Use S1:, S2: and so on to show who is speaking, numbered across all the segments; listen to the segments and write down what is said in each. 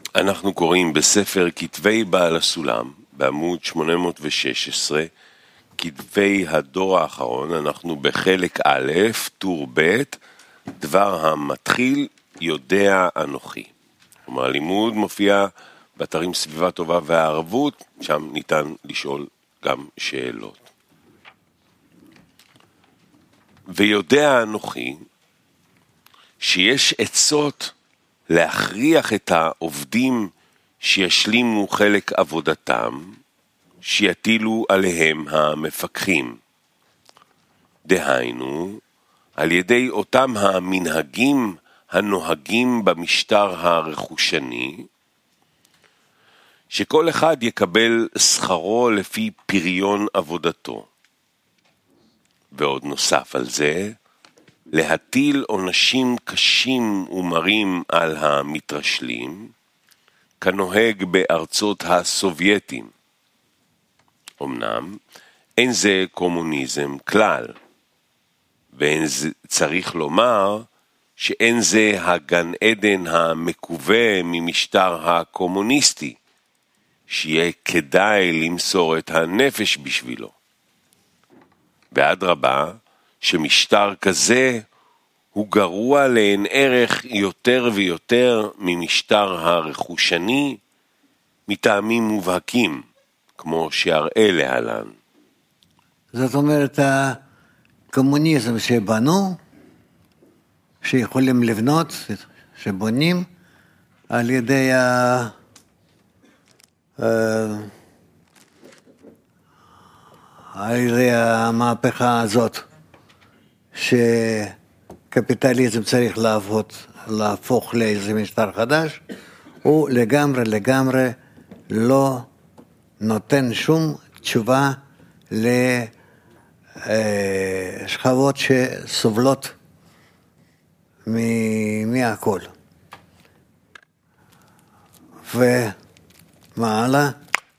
S1: אנחנו קוראים בספר כתבי בעל הסולם, בעמוד 816, כתבי הדור האחרון. אנחנו בחלק א', טור ב', דבר המתחיל יודע אנוכי. כלומר, הלימוד מופיע באתרים סביבה טובה והערבות, שם ניתן לשאול גם שאלות. ויודע אנוכי שיש עצות להכריח את העובדים שישלימו חלק עבודתם, שיטילו עליהם המפקחים. דהיינו, על ידי אותם המנהגים הנוהגים במשטר הרכושני, שכל אחד יקבל שכרו לפי פריון עבודתו. ועוד נוסף על זה, להטיל עונשים קשים ומרים על המתרשלים, כנוהג בארצות הסובייטים. אמנם, אין זה קומוניזם כלל, ואין זה, צריך לומר שאין זה הגן עדן המקווה ממשטר הקומוניסטי, שיהיה כדאי למסור את הנפש בשבילו. ואדרבה, שמשטר כזה הוא גרוע לאין ערך יותר ויותר ממשטר הרכושני, מטעמים מובהקים, כמו שאראה להלן.
S2: זאת אומרת, הקומוניזם שבנו, שיכולים לבנות, שבונים, על ידי המהפכה הזאת, שקפיטליזם צריך להפוך לאיזה משטר חדש, הוא לגמרי לא נותן שום תשובה לשכבות שסובלות מהכל. ומה הלאה?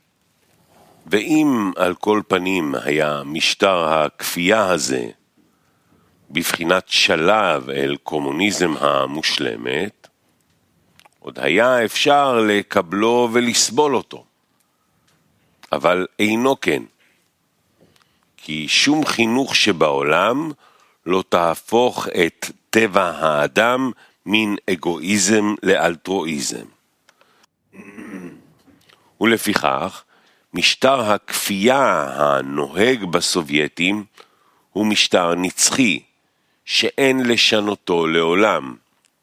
S1: ואם על כל פנים היה משטר הכפייה הזה בבחינת שלב אל קומוניזם המושלמת, עוד היה אפשר לקבלו ולסבול אותו. אבל אינו כן, כי שום חינוך שבעולם לא תהפוך את טבע האדם מן אגואיזם לאלטרואיזם. ולפיכך, משטר הכפייה הנוהג בסובייטים הוא משטר נצחי, שאין לשנותו לעולם.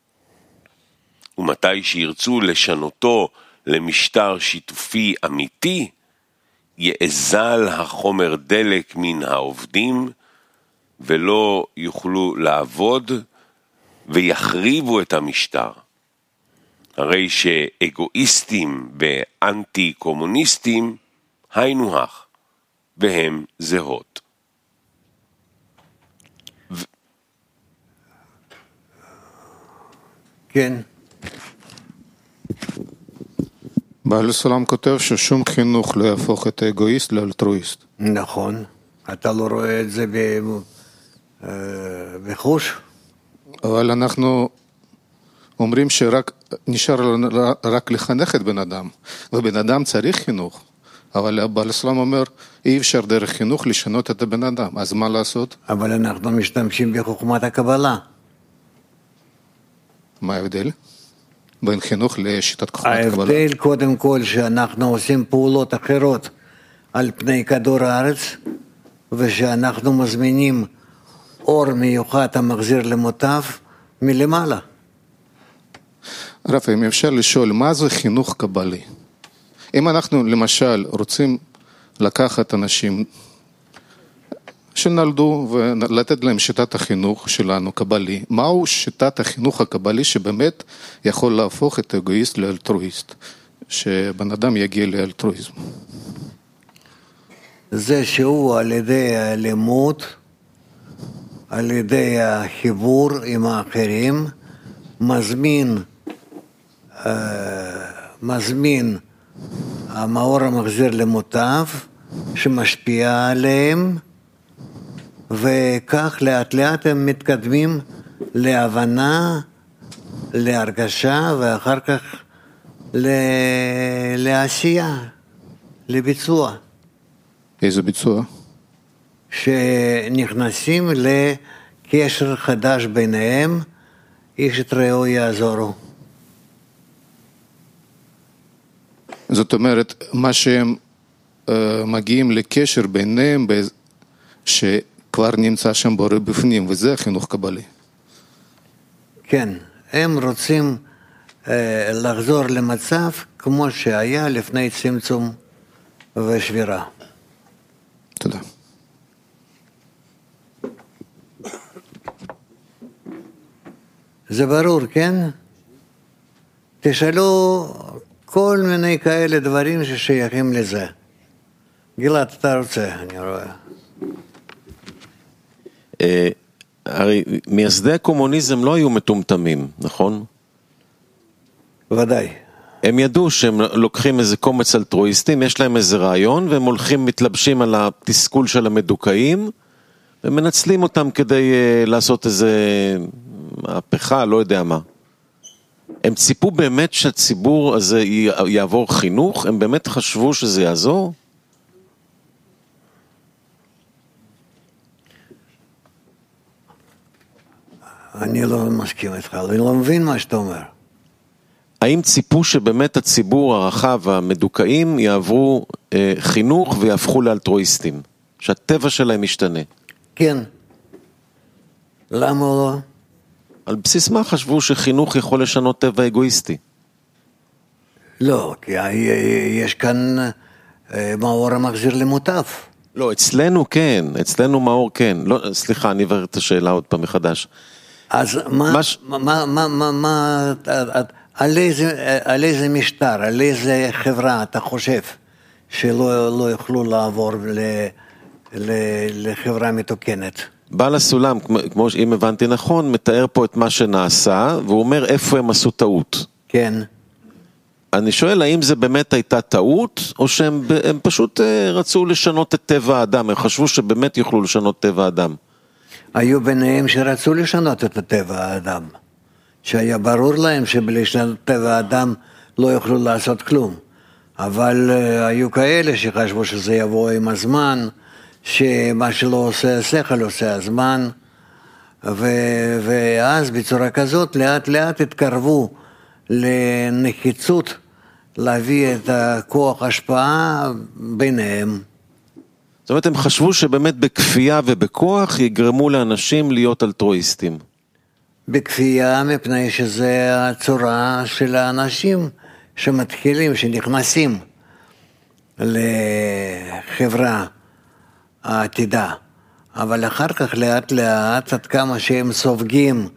S1: ומתי שירצו לשנותו למשטר שיתופי אמיתי, יאזל החומר דלק מן העובדים, ולא יוכלו לעבוד, ויחריבו את המשטר. הרי שאגואיסטים ואנטי קומוניסטים היינו הך, והם זהות.
S2: כן.
S3: בעל הסולם כותב ששום חינוך לא יהפוך את האגואיסט לאלטרואיסט.
S2: נכון. אתה לא רואה את זה בחוש? אבל
S3: אנחנו אומרים שרק נשאר רק לחנך את בן אדם, ובן אדם צריך חינוך. אבל בעל הסולם אומר, אי אפשר דרך חינוך לשנות את הבן אדם, אז מה לעשות?
S2: אבל אנחנו משתמשים בחוכמת הקבלה.
S3: מה ההבדל? בין חינוך לשיטת חוכמת הקבלה?
S2: ההבדל קודם כל שאנחנו עושים פעולות אחרות על פני כדור הארץ, ושאנחנו מזמינים אור מיוחד המחזיר למוטב מלמעלה.
S3: רב, אם אפשר לשאול, מה זה חינוך קבלי? אם אנחנו למשל רוצים לקחת אנשים שנולדו ולתת להם שיטת החינוך שלנו קבלי, מהו שיטת החינוך הקבלי שבאמת יכול להפוך את האגואיסט לאלטרואיסט, שבן אדם יגיע לאלטרואיזם?
S2: זה שהוא על ידי הלימוד, על ידי החיבור עם האחרים, מזמין המאור המחזיר למוטב שמשפיע עליהם, וכך לאט לאט הם מתקדמים להבנה, להרגשה, ואחר כך לעשייה, לביצוע.
S3: איזה ביצוע?
S2: שנכנסים לקשר חדש ביניהם, איש את רעהו יעזורו.
S3: זאת אומרת, מה שהם מגיעים לקשר ביניהם, שכבר נמצא שם בורא בפנים, וזה החינוך קבלי.
S2: כן, הם רוצים לחזור למצב כמו שהיה לפני צמצום ושבירה.
S3: תודה.
S2: זה ברור, כן? תשאלו כל מיני כאלה דברים ששייכים לזה. גלעד, אתה רוצה, אני רואה.
S4: הרי מייסדי הקומוניזם לא היו מטומטמים, נכון?
S2: ודאי.
S4: הם ידעו שהם לוקחים איזה קומץ אלטרואיסטים, יש להם איזה רעיון, והם הולכים מתלבשים על התסכול של המדוכאים, ומנצלים אותם כדי לעשות איזה מהפכה, לא יודע מה. הם ציפו באמת שהציבור הזה יעבור חינוך? הם באמת חשבו שזה יעזור?
S2: אני לא מסכים איתך, אני לא מבין מה שאתה אומר.
S4: האם ציפו שבאמת הציבור הרחב והמדוכאים יעברו חינוך ויהפכו לאלטרואיסטים? שהטבע שלהם משתנה?
S2: כן. למה לא?
S4: על בסיס מה חשבו שחינוך יכול לשנות טבע אגואיסטי?
S2: לא, כי יש כאן מאור המחזיר למוטב.
S4: לא, אצלנו כן, אצלנו מאור כן. לא, סליחה, אני אברר את השאלה עוד פעם מחדש.
S2: אז על איזה משטר, על איזה חברה אתה חושב שלא יוכלו לעבור לחברה מתוקנת?
S4: בעל הסולם, כמו אם הבנתי נכון, מתאר פה את מה שנעשה, והוא אומר איפה הם עשו טעות.
S2: כן.
S4: אני שואל, האם זה באמת הייתה טעות, או שהם פשוט רצו לשנות את טבע האדם, הם חשבו שבאמת יוכלו לשנות טבע האדם?
S2: היו ביניהם שרצו לשנות את טבע האדם, שהיה ברור להם שבלי לשנות טבע האדם לא יוכלו לעשות כלום. אבל היו כאלה שחשבו שזה יבוא עם הזמן, שמה שלא עושה השכל עושה הזמן, ואז בצורה כזאת לאט לאט התקרבו לנחיצות להביא את הכוח השפעה ביניהם.
S4: זאת אומרת, הם חשבו שבאמת בכפייה ובכוח יגרמו לאנשים להיות אלטרואיסטים.
S2: בכפייה מפני שזה הצורה של האנשים שמתחילים, שנכנסים לחברה העתידה. אבל אחר כך לאט לאט, עד כמה שהם סופגים,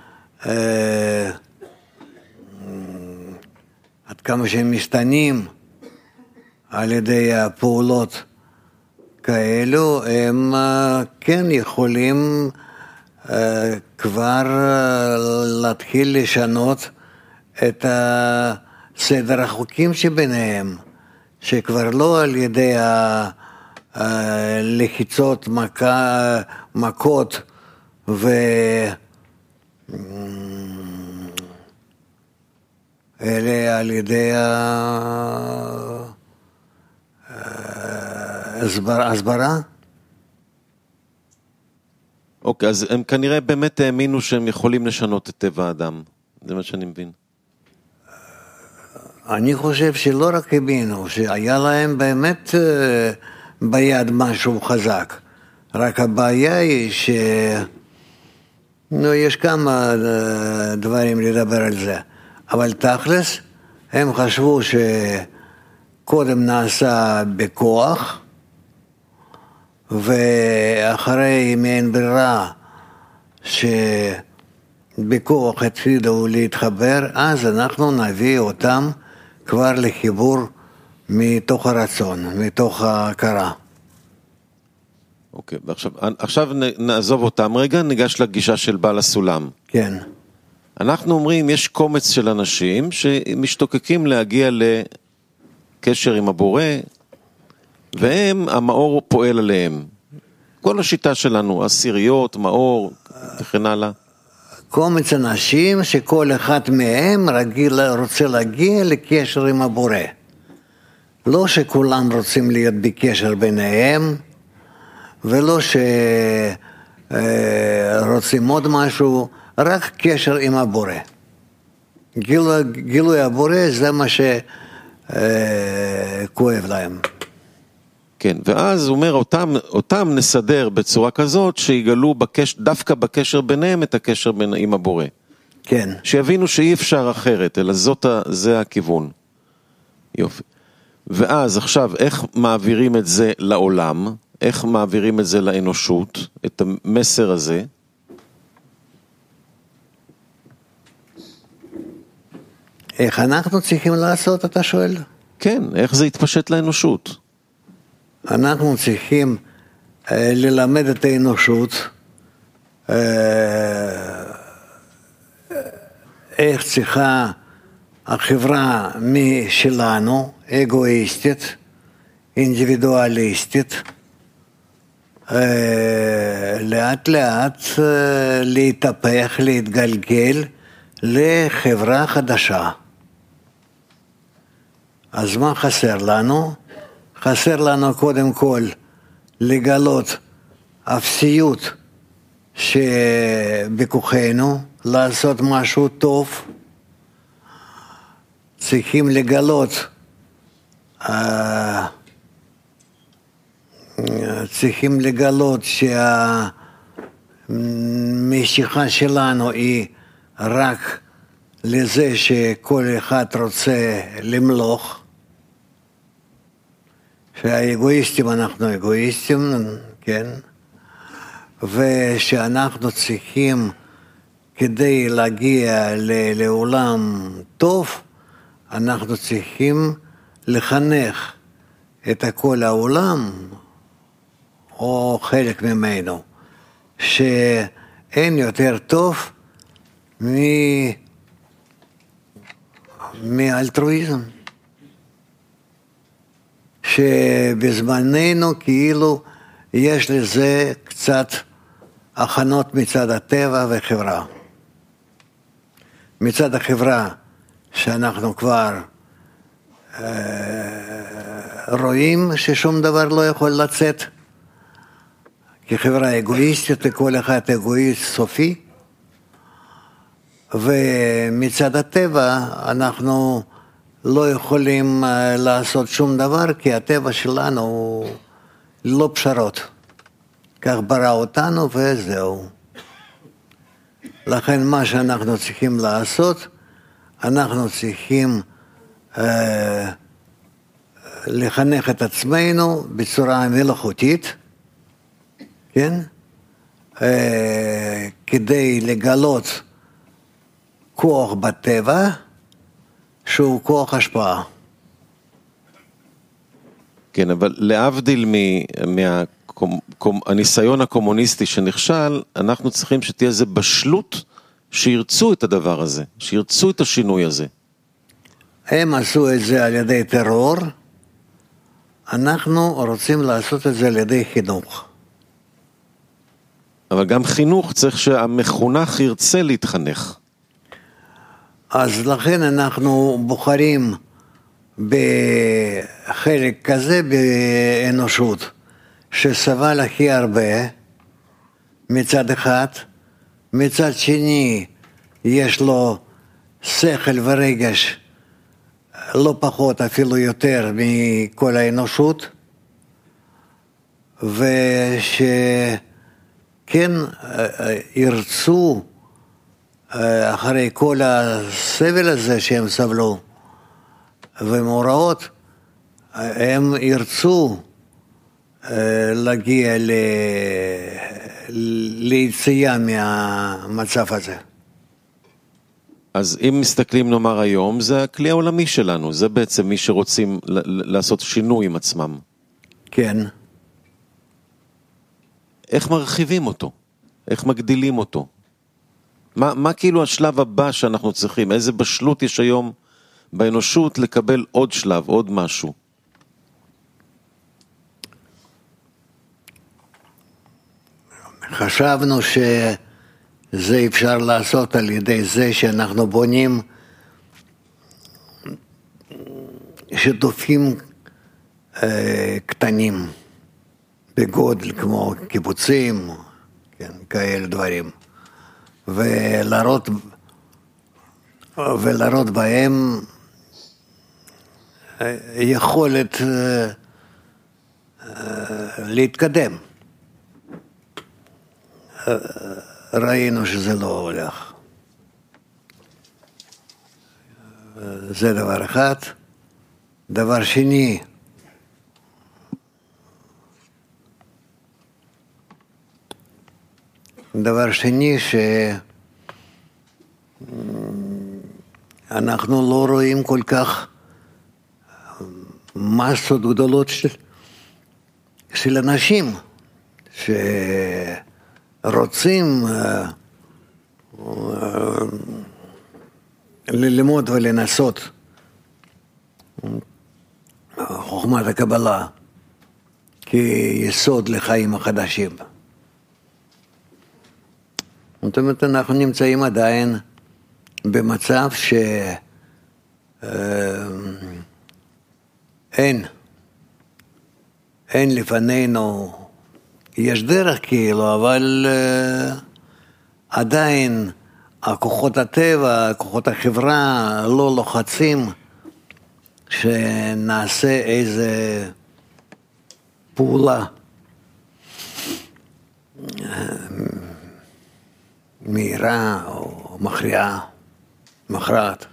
S2: עד כמה שהם משתנים על ידי הפעולות כאלו, הם כן יכולים כבר להתחיל לשנות את סדר החוקים שביניהם, שכבר לא על ידי לחיצות, מכות אלה על ידי הסברה.
S4: אוקיי, אז הם כנראה באמת האמינו שהם יכולים לשנות את טבע האדם. זה מה שאני מבין.
S2: אני חושב שלא רק האמינו, שהיה להם באמת ביד משהו חזק. רק הבעיה היא יש כמה דברים לדבר על זה. אבל תכלס, הם חשבו שקודם נעשה בכוח, ואחרי מעין ברירה שבכוח התחילו להתחבר, אז אנחנו נביא אותם כבר לחיבור מתוך הרצון, מתוך ההכרה.
S4: אוקיי, ועכשיו נעזוב אותם רגע, ניגש לגישה של בעל הסולם.
S2: כן.
S4: אנחנו אומרים, יש קומץ של אנשים שמשתוקקים להגיע לקשר עם הבורא, והם, המאור פועל עליהם. כל השיטה שלנו, עשיריות, מאור וכן הלאה.
S2: קומץ אנשים שכל אחד מהם רוצה להגיע לקשר עם הבורא. לא שכולם רוצים להיות בקשר ביניהם, ולא שרוצים עוד משהו, רק קשר עם הבורא. גילוי הבורא זה מה שכואב להם.
S4: כן, ואז הוא אומר, אותם נסדר בצורה כזאת, שיגלו דווקא בקשר ביניהם את הקשר עם הבורא.
S2: כן.
S4: שיבינו שאי אפשר אחרת, אלא זה הכיוון. יופי. ואז עכשיו, איך מעבירים את זה לעולם? איך מעבירים את זה לאנושות? את המסר הזה?
S2: איך אנחנו צריכים לעשות, אתה שואל?
S4: כן, איך זה יתפשט לאנושות?
S2: אנחנו צריכים ללמד את האנושות איך צריכה החברה משלנו, אגואיסטית, אינדיבידואליסטית, לאט לאט להתהפך, להתגלגל לחברה חדשה. אז מה חסר לנו? חסר לנו קודם כל לגלות אפסיות שבכוחנו, לעשות משהו טוב. צריכים לגלות שהמשיכה שלנו היא רק לזה שכל אחד רוצה למלוך, שהאגואיסטים אנחנו אגואיסטים, כן? ושאנחנו צריכים, כדי להגיע לעולם טוב, אנחנו צריכים לחנך את כל העולם, או חלק ממנו, שאין יותר טוב מאלטרואיזם. שבזמננו כאילו יש לזה קצת הכנות מצד הטבע וחברה. מצד החברה שאנחנו כבר רואים ששום דבר לא יכול לצאת, כי חברה אגואיסטית וכל אחד אגואיסט סופי, ומצד הטבע אנחנו לא יכולים לעשות שום דבר, כי הטבע שלנו הוא לא פשרות. כך ברא אותנו וזהו. לכן מה שאנחנו צריכים לעשות, אנחנו צריכים לחנך את עצמנו בצורה מלאכותית, כן? כדי לגלות כוח בטבע, שהוא כוח השפעה.
S4: כן, אבל להבדיל מהניסיון הקומוניסטי שנכשל, אנחנו צריכים שתהיה איזו בשלות שירצו את הדבר הזה, שירצו את השינוי הזה.
S2: הם עשו את זה על ידי טרור, אנחנו רוצים לעשות את זה על ידי חינוך.
S4: אבל גם חינוך צריך שהמחונך ירצה להתחנך.
S2: אז לכן אנחנו בוחרים בחלק כזה באנושות, שסבל הכי הרבה מצד אחד, מצד שני יש לו שכל ורגש לא פחות, אפילו יותר מכל האנושות, ושכן ירצו אחרי כל הסבל הזה שהם סבלו ומאורעות, הם ירצו להגיע ליציאה מהמצב הזה.
S4: אז אם מסתכלים נאמר היום, זה הכלי העולמי שלנו, זה בעצם מי שרוצים לעשות שינוי עם עצמם.
S2: כן.
S4: איך מרחיבים אותו? איך מגדילים אותו? מה כאילו השלב הבא שאנחנו צריכים? איזה בשלות יש היום באנושות לקבל עוד שלב, עוד משהו?
S2: חשבנו זה אפשר לעשות על ידי זה שאנחנו בונים שיתופים קטנים בגודל כמו קיבוצים, כן, כאלה דברים, ולראות בהם יכולת להתקדם. ראינו שזה לא הולך. זה דבר אחד. דבר שני, שאנחנו לא רואים כל כך מסות גדולות של אנשים שרוצים ללמוד ולנסות חוכמת הקבלה כיסוד לחיים החדשים. זאת אומרת, אנחנו נמצאים עדיין במצב אין לפנינו, יש דרך כאילו, אבל עדיין הכוחות הטבע, כוחות החברה לא לוחצים שנעשה איזה פעולה מהירה או מכרעת.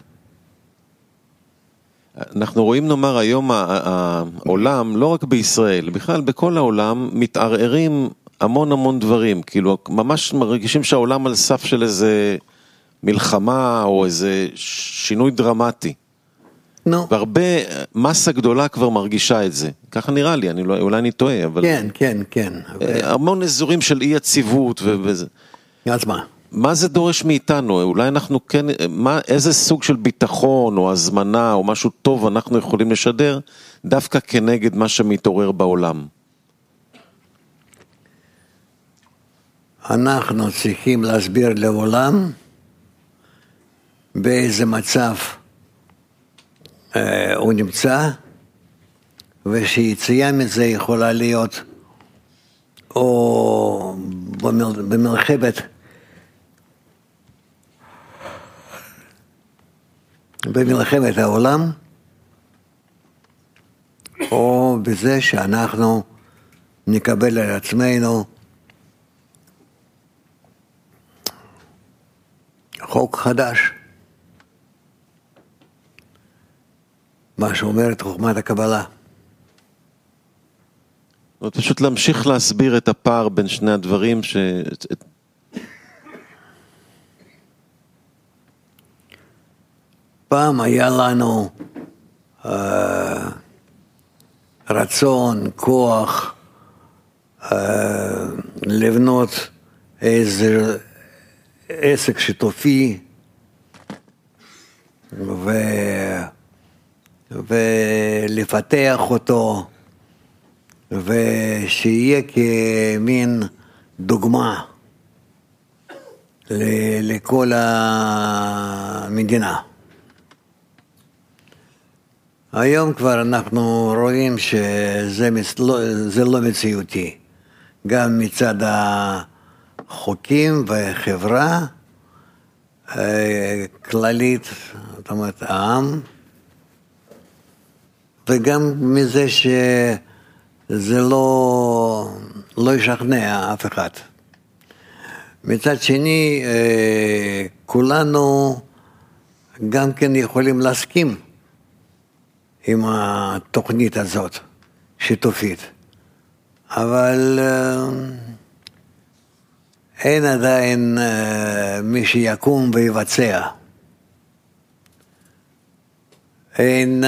S4: אנחנו רואים, נאמר, היום העולם, לא רק בישראל, בכלל בכל העולם, מתערערים המון דברים, כאילו ממש מרגישים שהעולם על סף של איזה מלחמה או איזה שינוי דרמטי. והרבה מסה גדולה כבר מרגישה את זה. ככה נראה לי, אולי אני טועה, אבל...
S2: כן.
S4: המון אזורים של אי יציבות וזה.
S2: אז מה?
S4: מה זה דורש מאיתנו? אולי אנחנו כן, איזה סוג של ביטחון או הזמנה או משהו טוב אנחנו יכולים לשדר דווקא כנגד מה שמתעורר בעולם?
S2: אנחנו צריכים להסביר לעולם באיזה מצב הוא נמצא, ושיציאה מזה יכולה להיות או במלחמת העולם, או בזה שאנחנו נקבל על עצמנו חוק חדש, מה שאומרת חוכמת הקבלה.
S4: פשוט להמשיך להסביר את הפער בין שני הדברים
S2: פעם היה לנו רצון, כוח, לבנות איזה עסק שיתופי ולפתח אותו, ושיהיה כמין דוגמה לכל המדינה. היום כבר אנחנו רואים שזה לא מציאותי, גם מצד החוקים והחברה כללית, זאת אומרת העם, וגם מזה שזה לא ישכנע אף אחד. מצד שני, כולנו גם כן יכולים להסכים עם התוכנית הזאת, שיתופית. אבל אין עדיין מי שיקום ויבצע. אין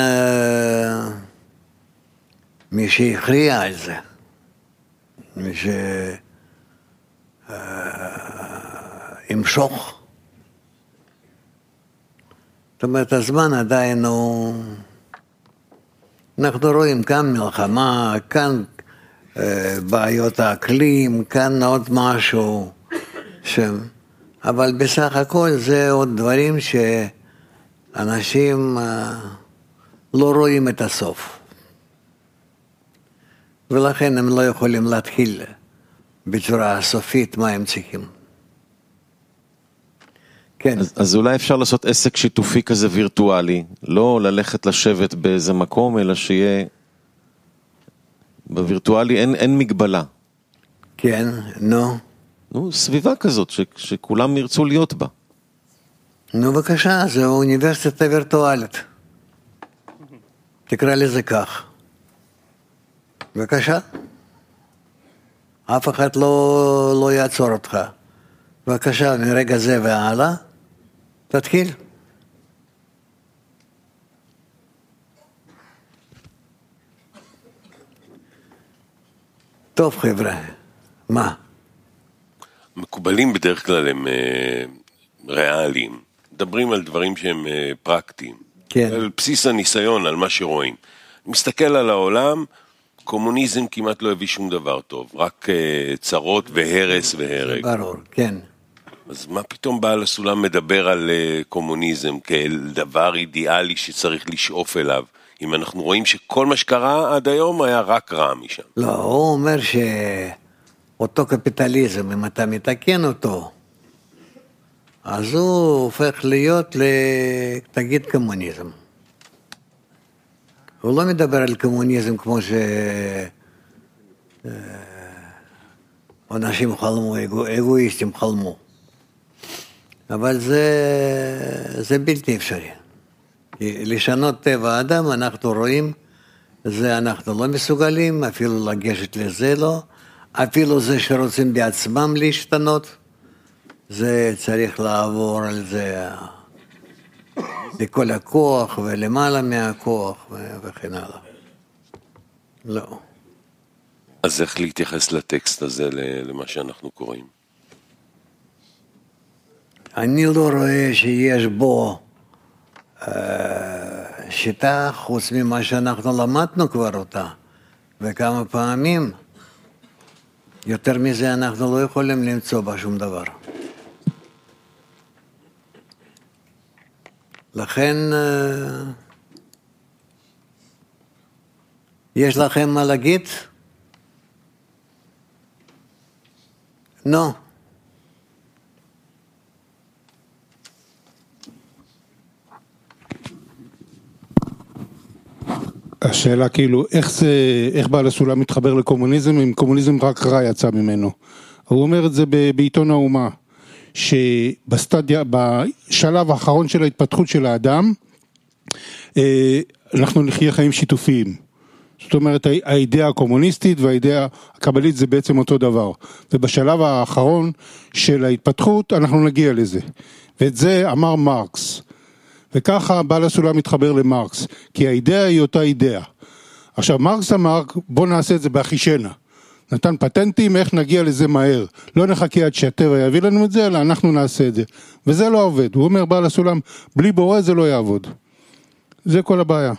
S2: מי שיכריע על זה. מי שימשוך. זאת אומרת, הזמן עדיין הוא... אנחנו רואים כאן מלחמה, כאן בעיות האקלים, כאן עוד משהו אבל בסך הכל זה עוד דברים שאנשים לא רואים את הסוף. ולכן הם לא יכולים להתחיל בצורה סופית מה הם צריכים. כן.
S4: אז אולי אפשר לעשות עסק שיתופי כזה וירטואלי, לא ללכת לשבת באיזה מקום, אלא שיהיה בווירטואלי אין מגבלה.
S2: כן, נו.
S4: נו, סביבה כזאת שכולם ירצו להיות בה.
S2: נו, בבקשה, זה אוניברסיטה וירטואלית. תקרא לזה כך. בבקשה. אף אחד לא יעצור אותך. בבקשה, מרגע זה והלאה, תתחיל. טוב חבר'ה, מה?
S1: מקובלים בדרך כלל הם ריאליים, מדברים על דברים שהם פרקטיים,
S2: כן.
S1: על בסיס הניסיון, על מה שרואים. מסתכל על העולם, קומוניזם כמעט לא הביא שום דבר טוב, רק צרות והרס והרג.
S2: ברור, כן.
S1: אז מה פתאום בעל הסולם מדבר על קומוניזם כאל דבר אידיאלי שצריך לשאוף אליו, אם אנחנו רואים שכל מה שקרה עד היום היה רק רע משם?
S2: לא, הוא אומר שאותו קפיטליזם, אם אתה מתקן אותו, אז הוא הופך להיות תגיד קומוניזם. הוא לא מדבר על קומוניזם כמו אנשים חלמו, אגואיסטים חלמו. אבל זה בלתי אפשרי. לשנות טבע האדם, אנחנו רואים, זה אנחנו לא מסוגלים, אפילו לגשת לזה לא, אפילו זה שרוצים בעצמם להשתנות, זה צריך לעבור על זה לכל הכוח ולמעלה מהכוח וכן הלאה. לא.
S1: אז איך להתייחס לטקסט הזה, למה שאנחנו קוראים?
S2: אני לא רואה שיש בו שיטה חוץ ממה שאנחנו למדנו כבר אותה, וכמה פעמים, יותר מזה אנחנו לא יכולים למצוא בה שום דבר. לכן, יש לכם מה להגיד? נו.
S5: השאלה כאילו, איך בעל הסולם מתחבר לקומוניזם, אם קומוניזם רק רע יצא ממנו. הוא אומר את זה בעיתון האומה, בשלב האחרון של ההתפתחות של האדם, אנחנו נחיה חיים שיתופיים. זאת אומרת, האידאה הקומוניסטית והאידאה הקבלית זה בעצם אותו דבר. ובשלב האחרון של ההתפתחות אנחנו נגיע לזה. ואת זה אמר מרקס. וככה בעל הסולם מתחבר למרקס, כי האידאה היא אותה אידאה. עכשיו מרקס אמר, בוא נעשה את זה באחישנה. נתן פטנטים, איך נגיע לזה מהר. לא נחכה עד שהטבע יביא לנו את זה, אלא אנחנו נעשה את זה. וזה לא עובד. הוא אומר בעל הסולם, בלי בורא זה לא יעבוד. זה כל הבעיה.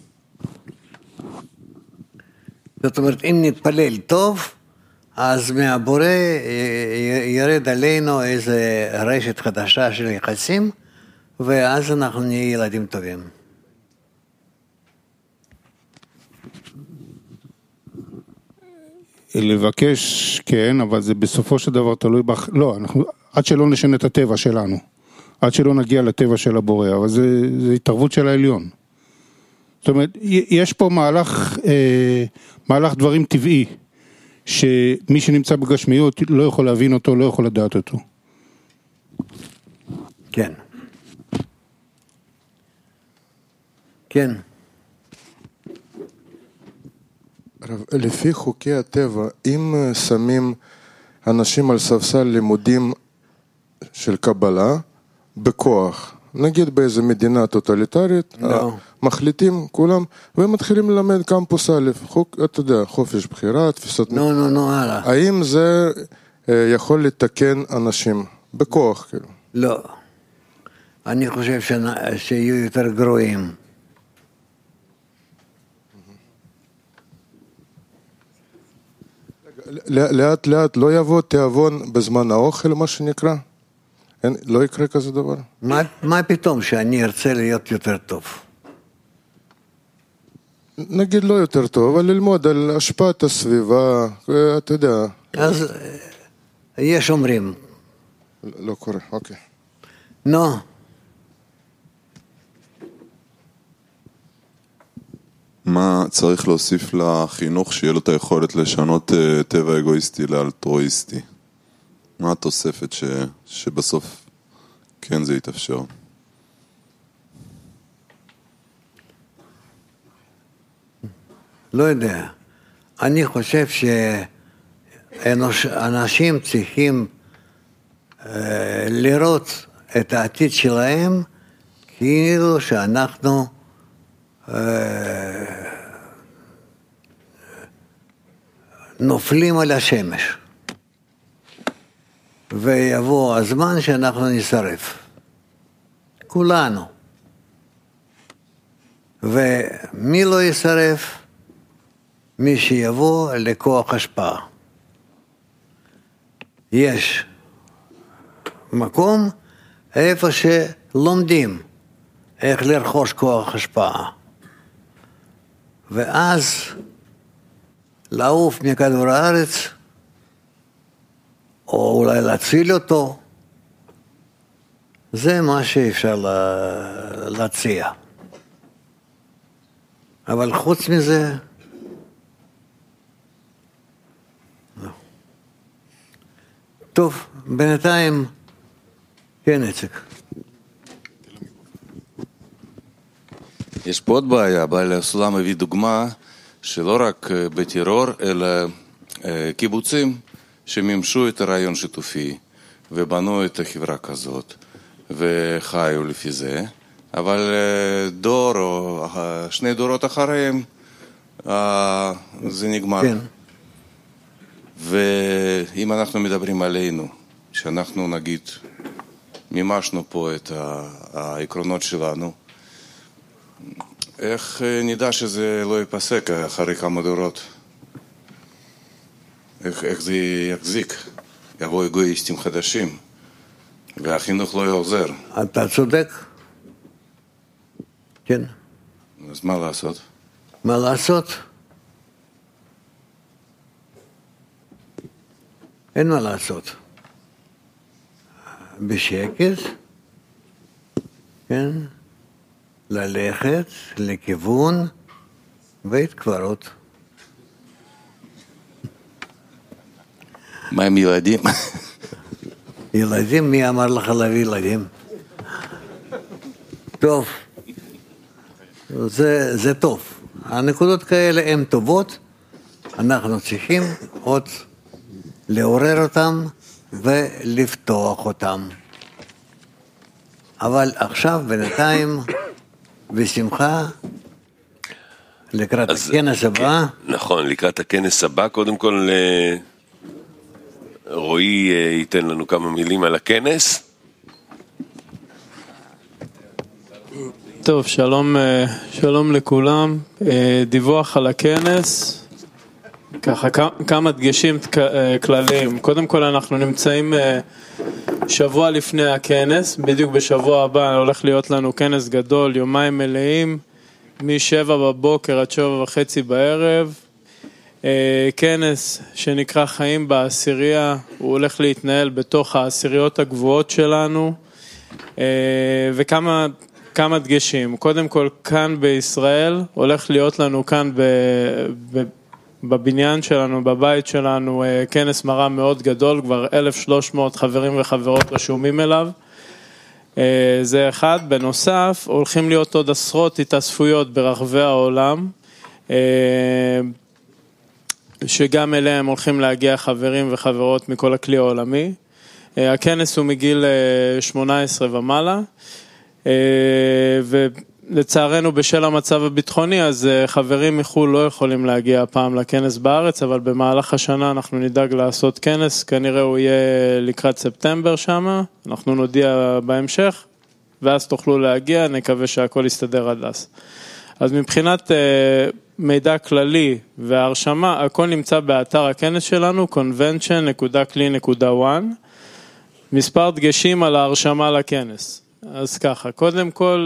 S2: זאת אומרת, אם נתפלל טוב, אז מהבורא ירד עלינו איזה רשת חדשה של יחסים, ואז אנחנו נהיה ילדים טובים.
S5: לבקש, כן, אבל זה בסופו של דבר תלוי לא, עד שלא נשנה את הטבע שלנו, עד שלא נגיע לטבע של הבורא, אבל זה התערבות של העליון. זאת אומרת, יש פה מהלך דברים טבעי, שמי שנמצא בגשמיות לא יכול להבין אותו, לא יכול לדעת אותו.
S2: כן. כן.
S6: לפי חוקי הטבע, אם שמים אנשים על ספסל לימודים של קבלה, בכוח, נגיד באיזה מדינה טוטליטרית, מחליטים כולם, והם מתחילים ללמד קמפוס א', אתה יודע, חופש בחירה, תפיסות...
S2: הלאה.
S6: האם זה יכול לתקן אנשים? בכוח, כאילו.
S2: לא. אני חושב שיהיו יותר גרועים.
S6: לאט לאט לא יבוא תיאבון בזמן האוכל, מה שנקרא? לא יקרה כזה דבר.
S2: מה פתאום שאני ארצה להיות יותר טוב?
S6: נגיד לא יותר טוב, אבל ללמוד על השפעת הסביבה, אתה יודע.
S2: אז יש אומרים.
S6: לא קורה, אוקיי.
S2: נו.
S7: מה צריך להוסיף לחינוך שיהיה לו את היכולת לשנות טבע אגואיסטי לאלטרואיסטי? מה התוספת שבסוף כן זה יתאפשר?
S2: לא יודע. אני חושב שאנשים צריכים לראות את העתיד שלהם כאילו שאנחנו נופלים על השמש. ויבוא הזמן שאנחנו נשרף. כולנו. ומי לא ישרף? מי שיבוא לכוח השפעה. יש מקום איפה שלומדים איך לרכוש כוח השפעה. ואז לעוף מכדור הארץ, או אולי להציל אותו, זה מה שאפשר להציע. אבל חוץ מזה, לא. טוב, בינתיים, כן, איציק.
S8: יש פה עוד בעיה, בעל הסולם הביא דוגמה שלא רק בטרור, אלא קיבוצים שמימשו את הרעיון שיתופי ובנו את החברה כזאת וחיו לפי זה, אבל דור או שני דורות אחריהם זה נגמר.
S2: כן.
S8: ואם אנחנו מדברים עלינו, שאנחנו נגיד מימשנו פה את העקרונות שלנו, איך נדע שזה לא ייפסק אחרי כמה דורות? איך זה יחזיק? יבוא אגואיסטים חדשים, והחינוך לא יעוזר.
S2: אתה צודק. כן.
S8: אז מה לעשות?
S2: מה לעשות? אין מה לעשות. בשקט, כן, ללכת לכיוון והתקברות.
S8: מה עם ילדים?
S2: ילדים? מי אמר לך להביא ילדים? טוב, זה טוב. הנקודות כאלה הן טובות, אנחנו צריכים עוד לעורר אותם ולפתוח אותם. אבל עכשיו בינתיים בשמחה לקראת הכנס הבא.
S1: נכון, לקראת הכנס הבא, קודם כל רועי ייתן לנו כמה מילים על הכנס.
S9: טוב, שלום לכולם. דיווח על הכנס. ככה כמה דגשים כלליים. קודם כל אנחנו נמצאים שבוע לפני הכנס, בדיוק בשבוע הבא הולך להיות לנו כנס גדול, יומיים מלאים, מ-7 בבוקר עד 7:30 בערב. כנס שנקרא חיים בעשירייה, הוא הולך להתנהל בתוך העשיריות הגבוהות שלנו, וכמה דגשים. קודם כל כאן בישראל הולך להיות לנו כאן בבניין שלנו, בבית שלנו, כנס מראה מאוד גדול, כבר 1,300 חברים וחברות רשומים אליו. זה אחד. בנוסף, הולכים להיות עוד עשרות התאספויות ברחבי העולם, שגם אליהם הולכים להגיע חברים וחברות מכל הכלי העולמי. הכנס הוא מגיל 18 ומעלה, ולצערנו בשל המצב הביטחוני, אז חברים מחול לא יכולים להגיע הפעם לכנס בארץ, אבל במהלך השנה אנחנו נדאג לעשות כנס, כנראה הוא יהיה לקראת ספטמבר שם, אנחנו נודיע בהמשך, ואז תוכלו להגיע, נקווה שהכל יסתדר עד אז מבחינת מידע כללי וההרשמה, הכל נמצא באתר הכנס שלנו, convention.cli.1. מספר דגשים על ההרשמה לכנס. אז ככה, קודם כל,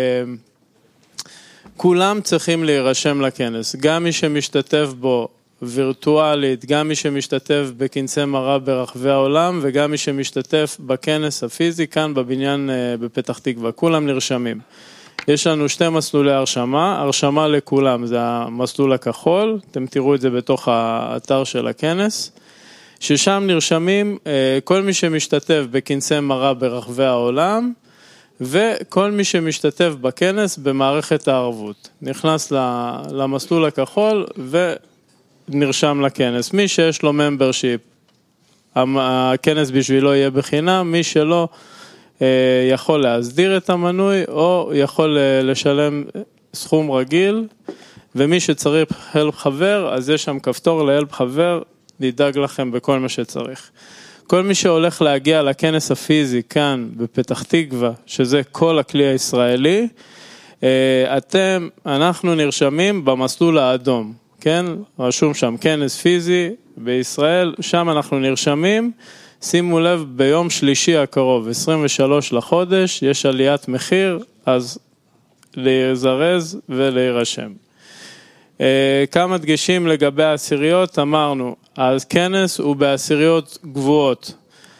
S9: כולם צריכים להירשם לכנס, גם מי שמשתתף בו וירטואלית, גם מי שמשתתף בכנסי מראה ברחבי העולם, וגם מי שמשתתף בכנס הפיזי כאן בבניין בפתח תקווה, כולם נרשמים. יש לנו שתי מסלולי הרשמה, הרשמה לכולם, זה המסלול הכחול, אתם תראו את זה בתוך האתר של הכנס, ששם נרשמים כל מי שמשתתף בכנסי מראה ברחבי העולם, וכל מי שמשתתף בכנס במערכת הערבות. נכנס למסלול הכחול ונרשם לכנס. מי שיש לו ממברשיפ, הכנס בשבילו יהיה בחינם, מי שלא יכול להסדיר את המנוי או יכול לשלם סכום רגיל, ומי שצריך הלפ חבר, אז יש שם כפתור להלפ חבר, נדאג לכם בכל מה שצריך. כל מי שהולך להגיע לכנס הפיזי כאן בפתח תקווה, שזה כל הכלי הישראלי, אנחנו נרשמים במסלול האדום, כן? רשום שם כנס פיזי בישראל, שם אנחנו נרשמים, שימו לב ביום שלישי הקרוב, 23 לחודש, יש עליית מחיר, אז להיזרז ולהירשם. כמה דגשים לגבי העשיריות, אמרנו, הכנס הוא בעשיריות גבוהות,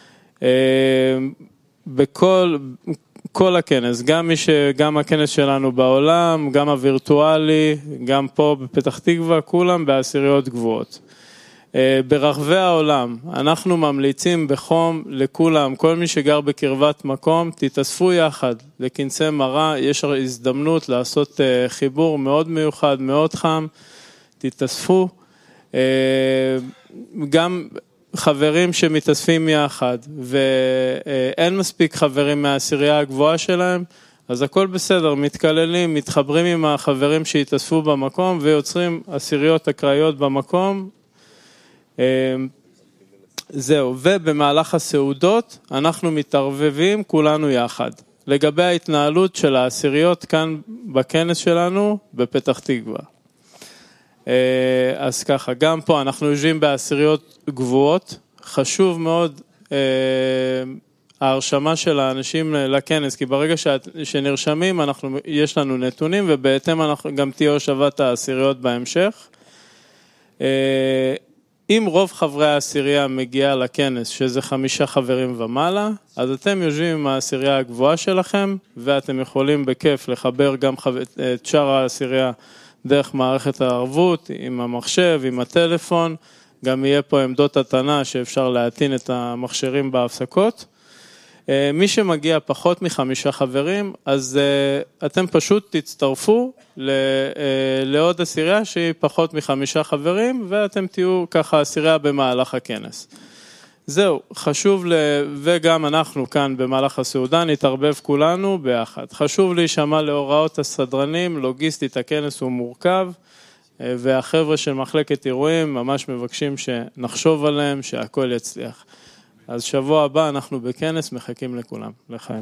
S9: כל הכנס, גם הכנס שלנו בעולם, גם הווירטואלי, גם פה בפתח תקווה, כולם בעשיריות גבוהות. ברחבי העולם, אנחנו ממליצים בחום לכולם, כל מי שגר בקרבת מקום, תתאספו יחד לכנסי מראה, יש הזדמנות לעשות חיבור מאוד מיוחד, מאוד חם, תתאספו, גם חברים שמתאספים יחד, ואין מספיק חברים מהעשירייה הגבוהה שלהם, אז הכל בסדר, מתקללים, מתחברים עם החברים שהתאספו במקום, ויוצרים עשיריות אקראיות במקום, זהו, ובמהלך הסעודות אנחנו מתערבבים כולנו יחד. לגבי ההתנהלות של העשיריות כאן בכנס שלנו בפתח תקווה. אז ככה, גם פה אנחנו יושבים בעשיריות גבוהות, חשוב מאוד ההרשמה של האנשים לכנס, כי ברגע שנרשמים יש לנו נתונים, ובהתאם גם תהיה הושבת העשיריות בהמשך. אם רוב חברי העשירייה מגיעה לכנס, שזה 5 חברים ומעלה, אז אתם יושבים עם העשירייה הגבוהה שלכם, ואתם יכולים בכיף לחבר גם את שאר העשירייה דרך מערכת הערבות, עם המחשב, עם הטלפון, גם יהיה פה עמדות התנה שאפשר להטעין את המכשירים בהפסקות. מי שמגיע פחות מ5 חברים, אז אתם פשוט תצטרפו לעוד עשירייה שהיא פחות מ5 חברים, ואתם תהיו ככה עשירייה במהלך הכנס. זהו, חשוב, וגם אנחנו כאן במהלך הסעודה נתערבב כולנו ביחד. חשוב להישמע להוראות הסדרנים, לוגיסטית הכנס הוא מורכב, והחבר'ה של מחלקת אירועים ממש מבקשים שנחשוב עליהם, שהכל יצליח. אז שבוע הבא אנחנו בכנס, מחכים לכולם, לחיים.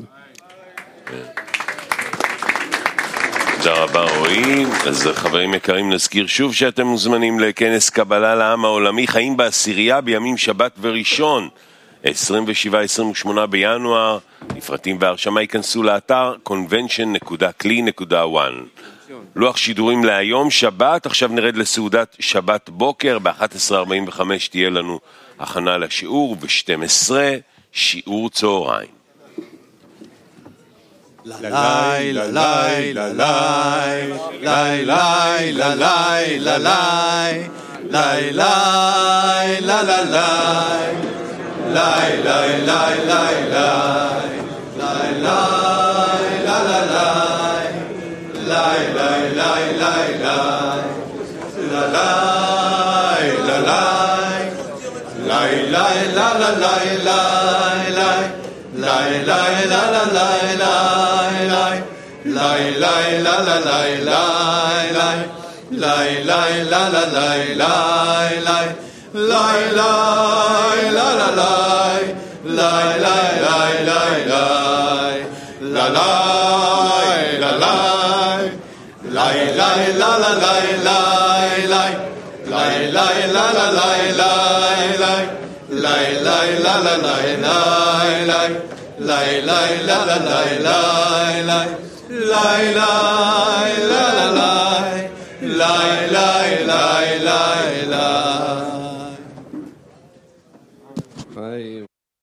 S1: תודה רבה רועי. אז חברים יקרים, נזכיר שוב שאתם מוזמנים לכנס קבלה לעם העולמי, חיים בעשירייה בימים שבת וראשון, 27-28 בינואר, לפרטים והרשמה ייכנסו לאתר convention.kli.one. לוח שידורים להיום, שבת, עכשיו נרד לסעודת שבת בוקר, ב-11:45 תהיה לנו הכנה לשיעור, ב-12 שיעור צהריים.
S10: ליי ליי ליי ליי ליי ליי ליי ליי ליי ליי Bye.